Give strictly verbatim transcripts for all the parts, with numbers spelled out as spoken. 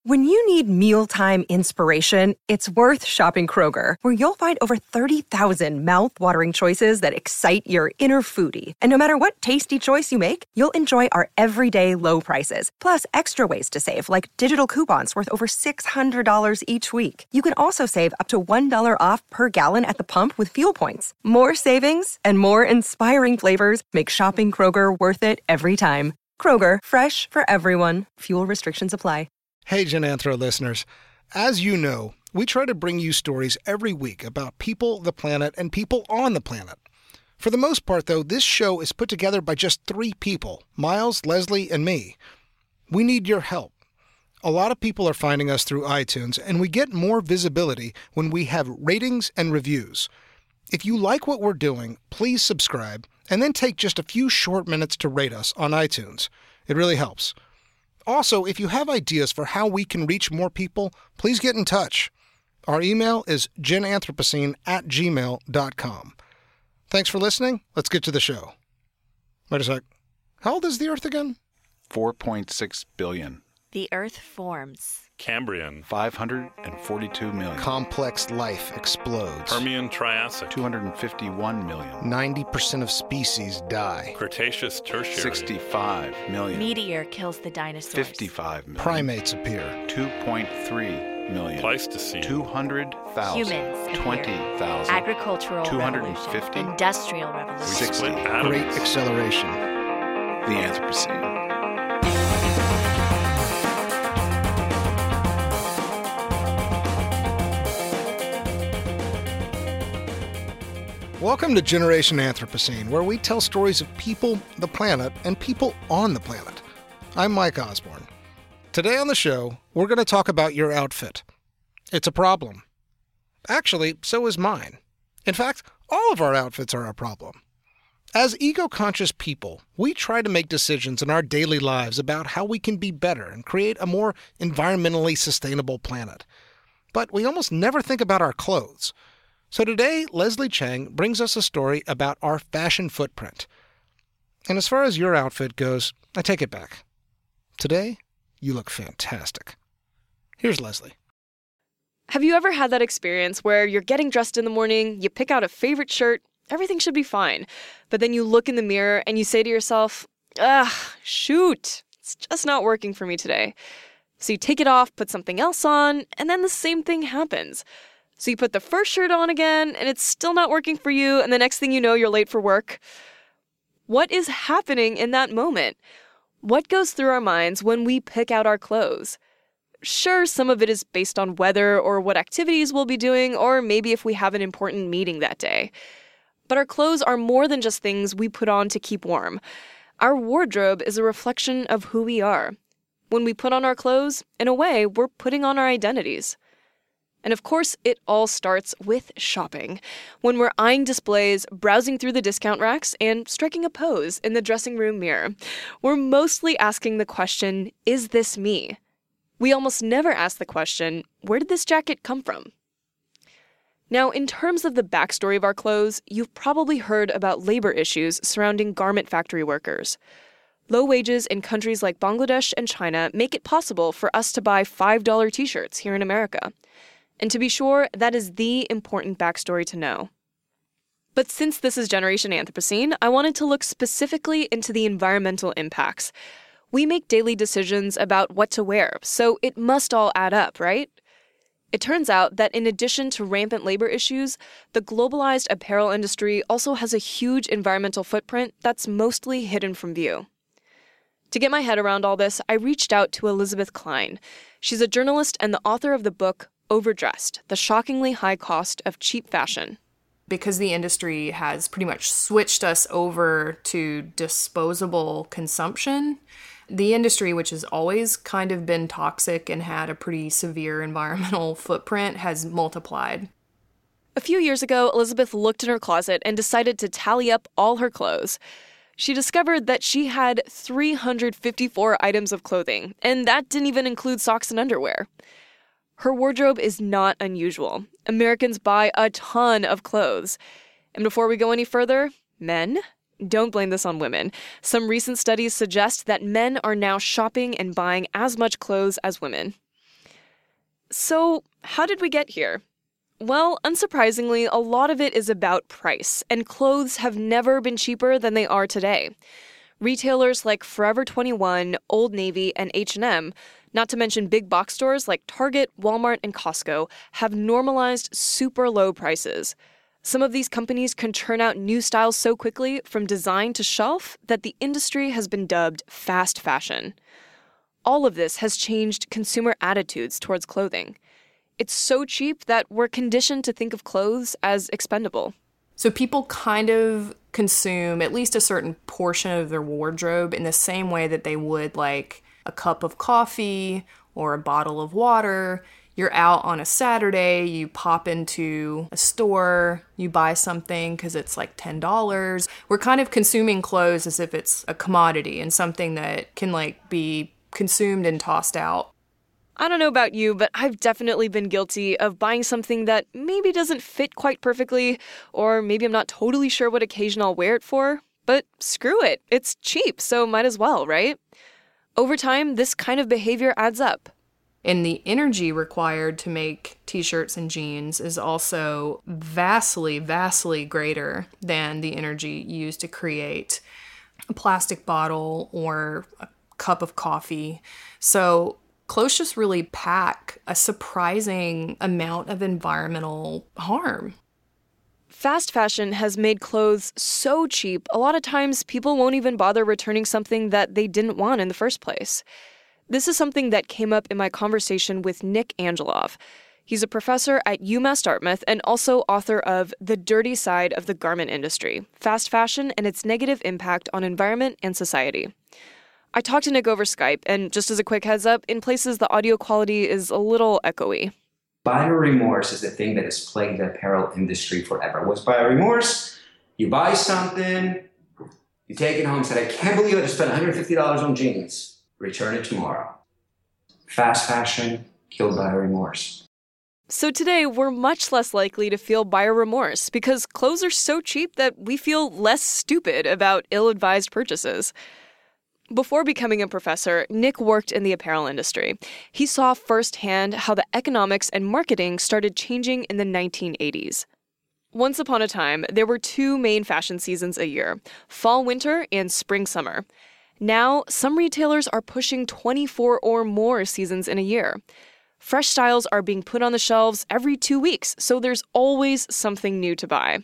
When you need mealtime inspiration, it's worth shopping Kroger, where you'll find over thirty thousand mouth-watering choices that excite your inner foodie. And no matter what tasty choice you make, you'll enjoy our everyday low prices, plus extra ways to save, like digital coupons worth over six hundred dollars each week. You can also save up to one dollar off per gallon at the pump with fuel points. More savings and more inspiring flavors make shopping Kroger worth it every time. Kroger, fresh for everyone. Fuel restrictions apply. Hey, Gen Anthro listeners. As you know, we try to bring you stories every week about people, the planet, and people on the planet. For the most part, though, this show is put together by just three people, Miles, Leslie, and me. We need your help. A lot of people are finding us through iTunes, and we get more visibility when we have ratings and reviews. If you like what we're doing, please subscribe, and then take just a few short minutes to rate us on iTunes. It really helps. Also, if you have ideas for how we can reach more people, please get in touch. Our email is genanthropocene at gmail dot com. Thanks for listening. Let's get to the show. Wait a sec. How old is the Earth again? four point six billion. The Earth forms. Cambrian. five hundred forty-two million. Complex life explodes. Permian Triassic. two hundred fifty-one million. ninety percent of species die. Cretaceous Tertiary. sixty-five million. Meteor kills the dinosaurs. fifty-five million. Primates appear. two point three million. Pleistocene. two hundred thousand. Humans. twenty thousand. Agricultural two hundred revolution. fifty. Industrial We revolution. sixty. split atoms. Great acceleration. The Anthropocene. Welcome to Generation Anthropocene, where we tell stories of people, the planet, and people on the planet. I'm Mike Osborne. Today on the show, we're going to talk about your outfit. It's a problem. Actually, so is mine. In fact, all of our outfits are a problem. As ego-conscious people, we try to make decisions in our daily lives about how we can be better and create a more environmentally sustainable planet. But we almost never think about our clothes. So today, Leslie Chang brings us a story about our fashion footprint. And as far as your outfit goes, I take it back. Today, you look fantastic. Here's Leslie. Have you ever had that experience where you're getting dressed in the morning, you pick out a favorite shirt, everything should be fine, but then you look in the mirror and you say to yourself, ugh, shoot, it's just not working for me today. So you take it off, put something else on, and then the same thing happens. So you put the first shirt on again, and it's still not working for you, and the next thing you know, you're late for work. What is happening in that moment? What goes through our minds when we pick out our clothes? Sure, some of it is based on weather or what activities we'll be doing, or maybe if we have an important meeting that day. But our clothes are more than just things we put on to keep warm. Our wardrobe is a reflection of who we are. When we put on our clothes, in a way, we're putting on our identities. And of course, it all starts with shopping. When we're eyeing displays, browsing through the discount racks, and striking a pose in the dressing room mirror, we're mostly asking the question, is this me? We almost never ask the question, where did this jacket come from? Now, in terms of the backstory of our clothes, you've probably heard about labor issues surrounding garment factory workers. Low wages in countries like Bangladesh and China make it possible for us to buy five dollar t-shirts here in America. And to be sure, that is the important backstory to know. But since this is Generation Anthropocene, I wanted to look specifically into the environmental impacts. We make daily decisions about what to wear, so it must all add up, right? It turns out that in addition to rampant labor issues, the globalized apparel industry also has a huge environmental footprint that's mostly hidden from view. To get my head around all this, I reached out to Elizabeth Klein. She's a journalist and the author of the book Overdressed, The Shockingly High Cost of Cheap Fashion. Because the industry has pretty much switched us over to disposable consumption, the industry, which has always kind of been toxic and had a pretty severe environmental footprint, has multiplied. A few years ago, Elizabeth looked in her closet and decided to tally up all her clothes. She discovered that she had three hundred fifty-four items of clothing, and that didn't even include socks and underwear. Her wardrobe is not unusual. Americans buy a ton of clothes. And before we go any further, men? Don't blame this on women. Some recent studies suggest that men are now shopping and buying as much clothes as women. So, how did we get here? Well, unsurprisingly, a lot of it is about price, and clothes have never been cheaper than they are today. Retailers like Forever twenty-one, Old Navy, and H and M, not to mention big box stores like Target, Walmart, and Costco, have normalized super low prices. Some of these companies can churn out new styles so quickly, from design to shelf, that the industry has been dubbed fast fashion. All of this has changed consumer attitudes towards clothing. It's so cheap that we're conditioned to think of clothes as expendable. So people kind of consume at least a certain portion of their wardrobe in the same way that they would like a cup of coffee or a bottle of water. You're out on a Saturday, you pop into a store, you buy something because it's like ten dollars. We're kind of consuming clothes as if it's a commodity and something that can like be consumed and tossed out. I don't know about you, but I've definitely been guilty of buying something that maybe doesn't fit quite perfectly, or maybe I'm not totally sure what occasion I'll wear it for. But screw it, it's cheap, so might as well, right? Over time, this kind of behavior adds up. And the energy required to make t-shirts and jeans is also vastly, vastly greater than the energy used to create a plastic bottle or a cup of coffee. So clothes just really pack a surprising amount of environmental harm. Fast fashion has made clothes so cheap, a lot of times people won't even bother returning something that they didn't want in the first place. This is something that came up in my conversation with Nick Angelov. He's a professor at UMass Dartmouth and also author of The Dirty Side of the Garment Industry, Fast Fashion and Its Negative Impact on Environment and Society. I talked to Nick over Skype, and just as a quick heads up, in places the audio quality is a little echoey. Buyer remorse is the thing that has plagued the apparel industry forever. What's buyer remorse? You buy something, you take it home and say, I can't believe I just spent one hundred fifty dollars on jeans. Return it tomorrow. Fast fashion killed buyer remorse. So today, we're much less likely to feel buyer remorse because clothes are so cheap that we feel less stupid about ill-advised purchases. Before becoming a professor, Nick worked in the apparel industry. He saw firsthand how the economics and marketing started changing in the nineteen eighties. Once upon a time, there were two main fashion seasons a year, fall-winter and spring-summer. Now, some retailers are pushing twenty-four or more seasons in a year. Fresh styles are being put on the shelves every two weeks, so there's always something new to buy.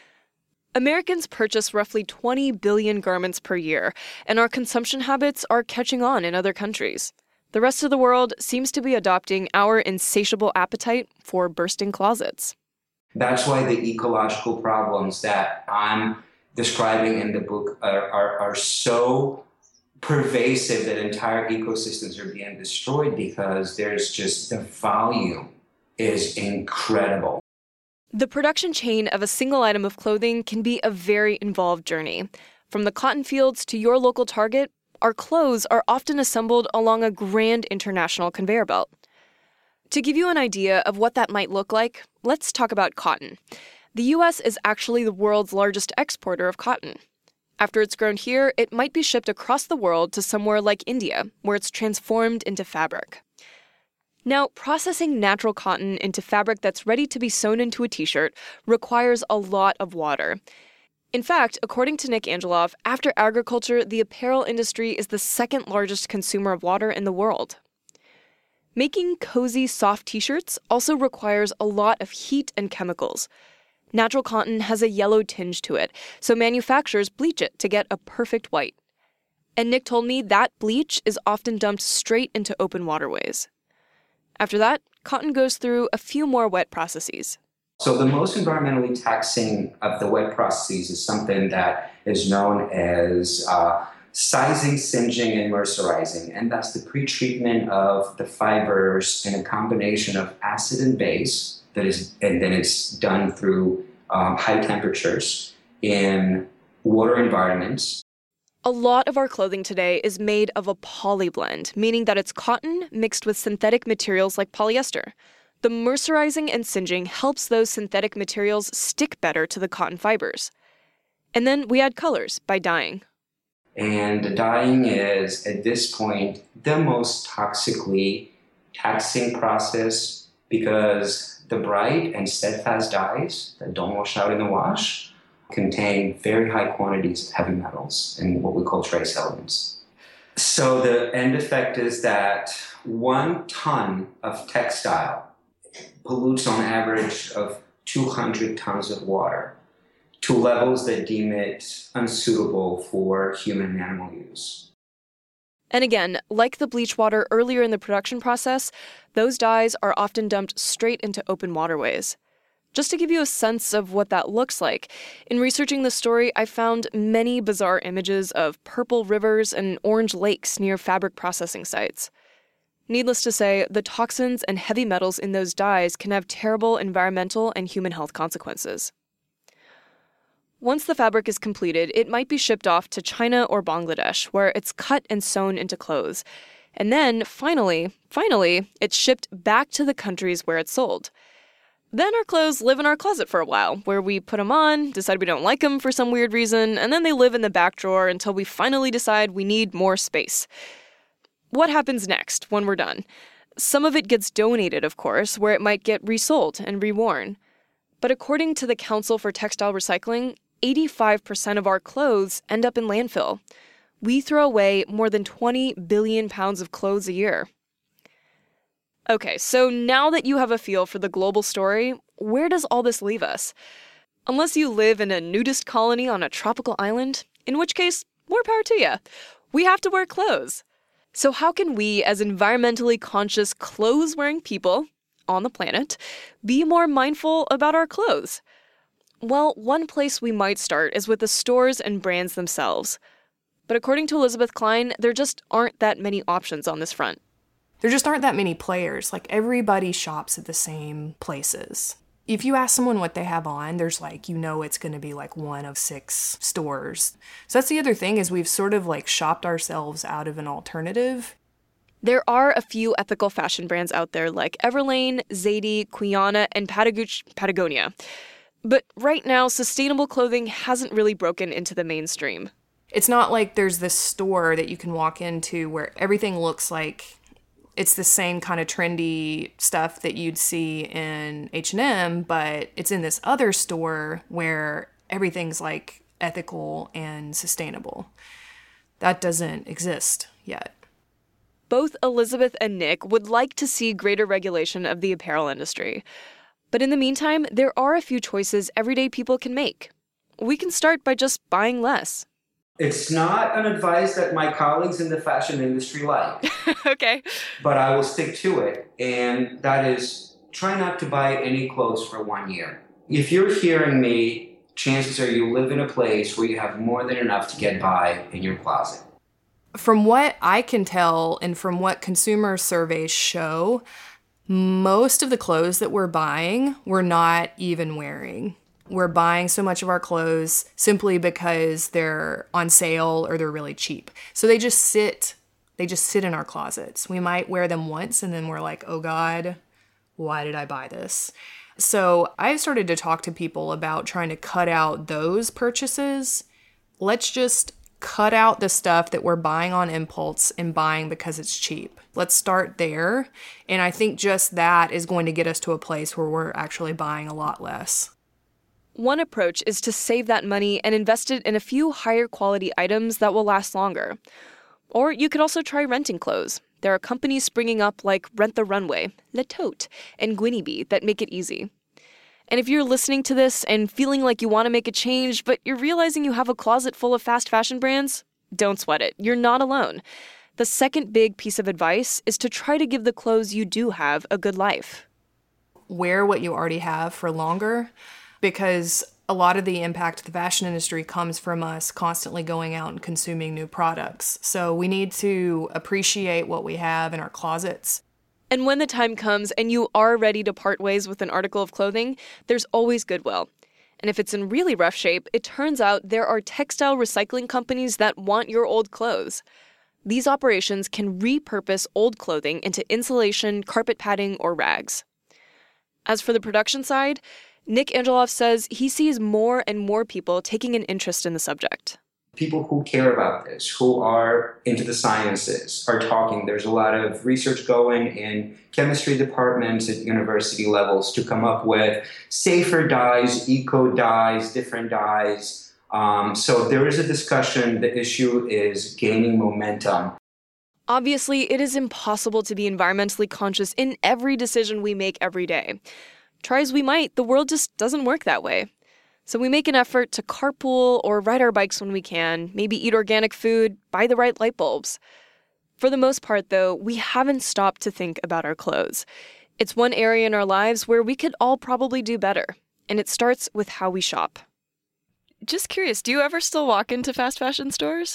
Americans purchase roughly twenty billion garments per year, and our consumption habits are catching on in other countries. The rest of the world seems to be adopting our insatiable appetite for bursting closets. That's why the ecological problems that I'm describing in the book are, are, are so pervasive that entire ecosystems are being destroyed because there's just the volume is incredible. The production chain of a single item of clothing can be a very involved journey. From the cotton fields to your local Target, our clothes are often assembled along a grand international conveyor belt. To give you an idea of what that might look like, let's talk about cotton. The U S is actually the world's largest exporter of cotton. After it's grown here, it might be shipped across the world to somewhere like India, where it's transformed into fabric. Now, processing natural cotton into fabric that's ready to be sewn into a t-shirt requires a lot of water. In fact, according to Nick Angelov, after agriculture, the apparel industry is the second largest consumer of water in the world. Making cozy, soft t-shirts also requires a lot of heat and chemicals. Natural cotton has a yellow tinge to it, so manufacturers bleach it to get a perfect white. And Nick told me that bleach is often dumped straight into open waterways. After that, cotton goes through a few more wet processes. So the most environmentally taxing of the wet processes is something that is known as uh, sizing, singeing, and mercerizing. And that's the pretreatment of the fibers in a combination of acid and base. That is, and then it's done through um, high temperatures in water environments. A lot of our clothing today is made of a polyblend, meaning that it's cotton mixed with synthetic materials like polyester. The mercerizing and singeing helps those synthetic materials stick better to the cotton fibers. And then we add colors by dyeing. And the dyeing is, at this point, the most toxically taxing process because the bright and steadfast dyes that don't wash out in the wash contain very high quantities of heavy metals and what we call trace elements. So the end effect is that one ton of textile pollutes on average of two hundred tons of water to levels that deem it unsuitable for human and animal use. And again, like the bleach water earlier in the production process, those dyes are often dumped straight into open waterways. Just to give you a sense of what that looks like, in researching the story, I found many bizarre images of purple rivers and orange lakes near fabric processing sites. Needless to say, the toxins and heavy metals in those dyes can have terrible environmental and human health consequences. Once the fabric is completed, it might be shipped off to China or Bangladesh, where it's cut and sewn into clothes. And then, finally, finally, it's shipped back to the countries where it's sold. Then our clothes live in our closet for a while, where we put them on, decide we don't like them for some weird reason, and then they live in the back drawer until we finally decide we need more space. What happens next when we're done? Some of it gets donated, of course, where it might get resold and reworn. But according to the Council for Textile Recycling, eighty-five percent of our clothes end up in landfill. We throw away more than twenty billion pounds of clothes a year. Okay, so now that you have a feel for the global story, where does all this leave us? Unless you live in a nudist colony on a tropical island, in which case, more power to you. We have to wear clothes. So how can we, as environmentally conscious clothes-wearing people on the planet, be more mindful about our clothes? Well, one place we might start is with the stores and brands themselves. But according to Elizabeth Klein, there just aren't that many options on this front. There just aren't that many players. Like, everybody shops at the same places. If you ask someone what they have on, there's like, you know, it's going to be like one of six stores. So that's the other thing, is we've sort of like shopped ourselves out of an alternative. There are a few ethical fashion brands out there like Everlane, Zadie, Quiana, and Pataguch- Patagonia. But right now, sustainable clothing hasn't really broken into the mainstream. It's not like there's this store that you can walk into where everything looks like it's the same kind of trendy stuff that you'd see in H and M, but it's in this other store where everything's like ethical and sustainable. That doesn't exist yet. Both Elizabeth and Nick would like to see greater regulation of the apparel industry. But in the meantime, there are a few choices everyday people can make. We can start by just buying less. It's not an advice that my colleagues in the fashion industry like. Okay. But I will stick to it, and that is, try not to buy any clothes for one year. If you're hearing me, chances are you live in a place where you have more than enough to get by in your closet. From what I can tell, and from what consumer surveys show, most of the clothes that we're buying, we're not even wearing. We're buying so much of our clothes simply because they're on sale or they're really cheap. So they just sit, they just sit in our closets. We might wear them once and then we're like, oh God, why did I buy this? So I've started to talk to people about trying to cut out those purchases. Let's just cut out the stuff that we're buying on impulse and buying because it's cheap. Let's start there. And I think just that is going to get us to a place where we're actually buying a lot less. One approach is to save that money and invest it in a few higher quality items that will last longer. Or you could also try renting clothes. There are companies springing up like Rent the Runway, Le Tote, and Gwynebee that make it easy. And if you're listening to this and feeling like you want to make a change, but you're realizing you have a closet full of fast fashion brands, don't sweat it. You're not alone. The second big piece of advice is to try to give the clothes you do have a good life. Wear what you already have for longer, because a lot of the impact of the fashion industry comes from us constantly going out and consuming new products. So we need to appreciate what we have in our closets. And when the time comes and you are ready to part ways with an article of clothing, there's always Goodwill. And if it's in really rough shape, it turns out there are textile recycling companies that want your old clothes. These operations can repurpose old clothing into insulation, carpet padding, or rags. As for the production side, Nick Angeloff says he sees more and more people taking an interest in the subject. People who care about this, who are into the sciences, are talking. There's a lot of research going in chemistry departments at university levels to come up with safer dyes, eco dyes, different dyes. Um, so there is a discussion. The issue is gaining momentum. Obviously, it is impossible to be environmentally conscious in every decision we make every day. Try as we might, the world just doesn't work that way. So we make an effort to carpool or ride our bikes when we can, maybe eat organic food, buy the right light bulbs. For the most part, though, we haven't stopped to think about our clothes. It's one area in our lives where we could all probably do better, and it starts with how we shop. Just curious, do you ever still walk into fast fashion stores?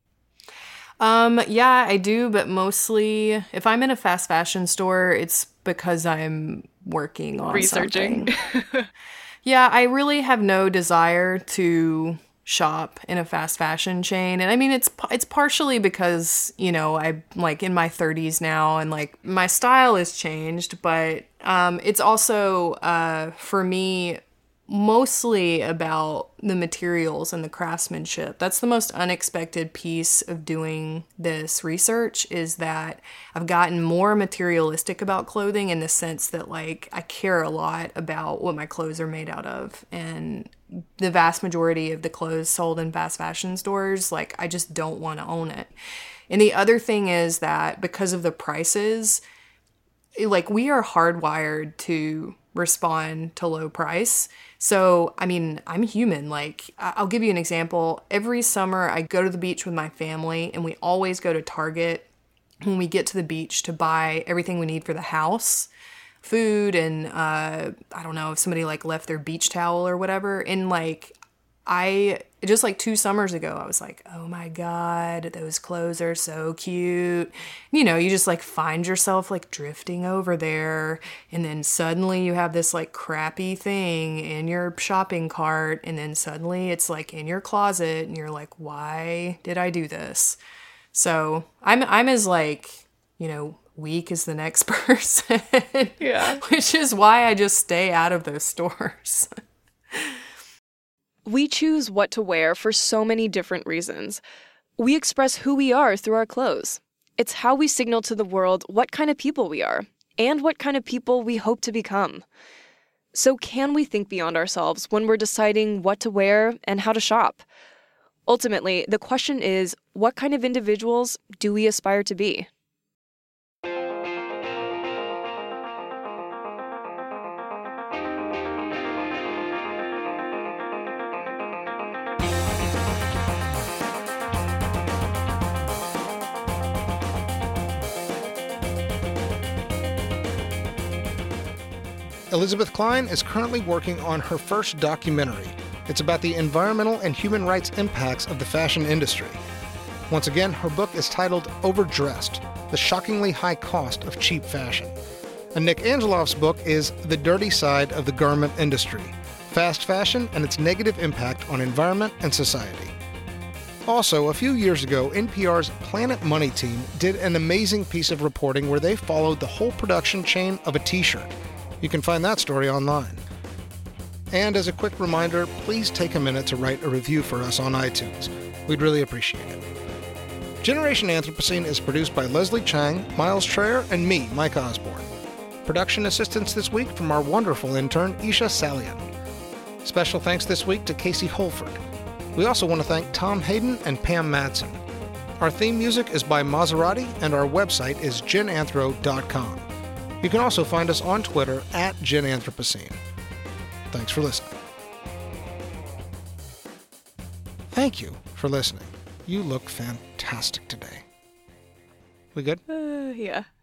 Um, yeah, I do, but mostly if I'm in a fast fashion store, it's because I'm working on Researching. something. Yeah, I really have no desire to shop in a fast fashion chain. And I mean, it's it's partially because, you know, I'm like in my thirties now and like my style has changed, but um, it's also, uh, for me, mostly about the materials and the craftsmanship. That's the most unexpected piece of doing this research, is that I've gotten more materialistic about clothing in the sense that like I care a lot about what my clothes are made out of. And the vast majority of the clothes sold in fast fashion stores, like I just don't want to own it. And the other thing is that because of the prices, like we are hardwired to respond to low price. So, I mean, I'm human. Like, I'll give you an example. Every summer, I go to the beach with my family, and we always go to Target when we get to the beach to buy everything we need for the house. Food and, uh, I don't know, if somebody, like, left their beach towel or whatever. And, like, I, just like two summers ago, I was like, oh my God, those clothes are so cute. You know, you just like find yourself like drifting over there. And then suddenly you have this like crappy thing in your shopping cart. And then suddenly it's like in your closet and you're like, why did I do this? So I'm, I'm as like, you know, weak as the next person. Yeah. Which is why I just stay out of those stores. We choose what to wear for so many different reasons. We express who we are through our clothes. It's how we signal to the world what kind of people we are and what kind of people we hope to become. So can we think beyond ourselves when we're deciding what to wear and how to shop? Ultimately, the question is, what kind of individuals do we aspire to be? Elizabeth Klein is currently working on her first documentary. It's about the environmental and human rights impacts of the fashion industry. Once again, her book is titled Overdressed: The Shockingly High Cost of Cheap Fashion. And Nick Angelov's book is The Dirty Side of the Garment Industry: Fast Fashion and Its Negative Impact on Environment and Society. Also, a few years ago, N P R's Planet Money team did an amazing piece of reporting where they followed the whole production chain of a t-shirt. You can find that story online. And as a quick reminder, please take a minute to write a review for us on iTunes. We'd really appreciate it. Generation Anthropocene is produced by Leslie Chang, Miles Traer, and me, Mike Osborne. Production assistance this week from our wonderful intern, Isha Salian. Special thanks this week to Casey Holford. We also want to thank Tom Hayden and Pam Madsen. Our theme music is by Maserati, and our website is gen anthro dot com. You can also find us on Twitter at Gen Anthropocene. Thanks for listening. Thank you for listening. You look fantastic today. We good? Uh, yeah.